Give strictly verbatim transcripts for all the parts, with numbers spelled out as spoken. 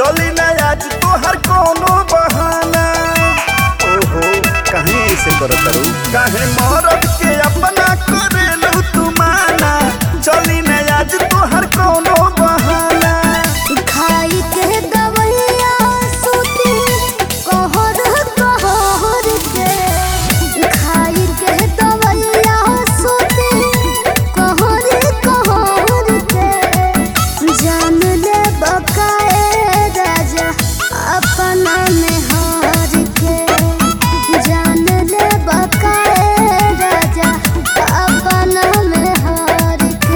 चली ना आज तोहर कोनो बहाना। ओहो कहीं ऐसे करत रू, काहे मरद के अपना करेलू तू माना। चली ना आज तोहर कोनो बहाना। खाई के दवैया सूती कहर कहर के, खाई के दवैया सूती कहर कहर के। जान ले बकाए राजा अपना में हार के, जान ले बकाए राजा अपना में हार के।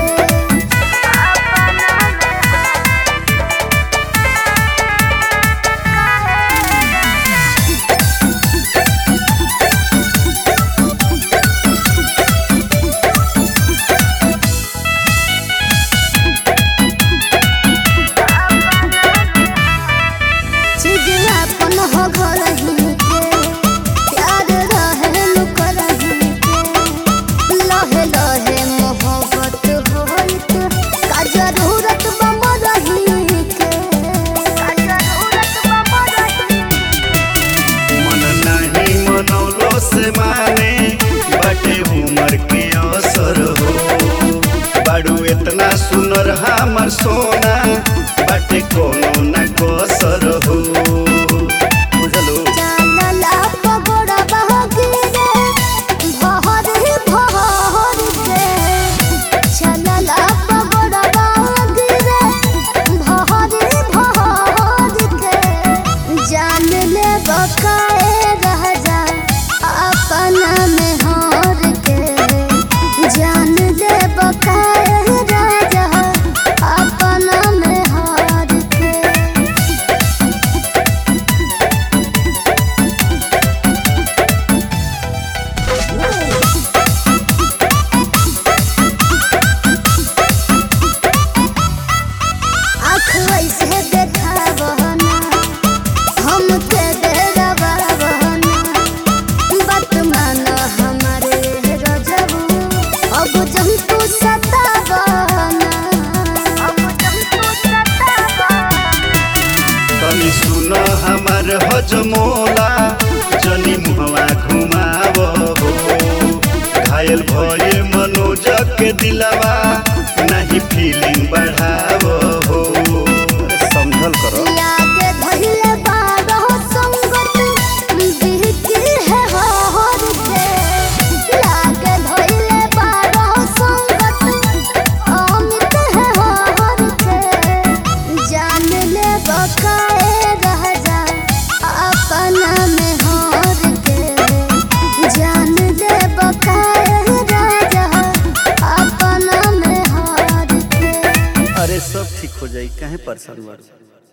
अपन हो घर ही के प्यार रहे लुकर ही के। लहे लहे मोहब्बत होइत का जरूरत बम रही के, का जरूरत बम रही। मन नहीं मनौलो से माने बाटे उमर के असर हो। बाड़ू इतना सुनर हमर सोना बाटे कोनो न कसर हो। चलला पगोड़ा बहगी रे भहर भहर के, चलला पगोड़ा बहगी रे भहर भहर के। जान ले बकाए राजा अपना में हार के, जान ले बकाए राजा अपना में हार के। आँख ऐसे देखावना हमके डरावना, बात मानो हमारे रजबू अब जम तू सतावना, अब जम तू सतावना। तनी सुन हमार हजमोला जनी मुहवा घुमाव हो। घायल भइल मनोज के दिलवा नहीं फीलिंग बढ़ाव हो। समझल करो लागे धइले बारो संगत बिहकी है हर के, लागे धइले बारो संगत अमित है हर के। जान ले बकाए राजा अपना में हार के, जान ले बकाए राजा अपना में हार के। अरे सब ठीक हो जाई, काहे परेशान बारू।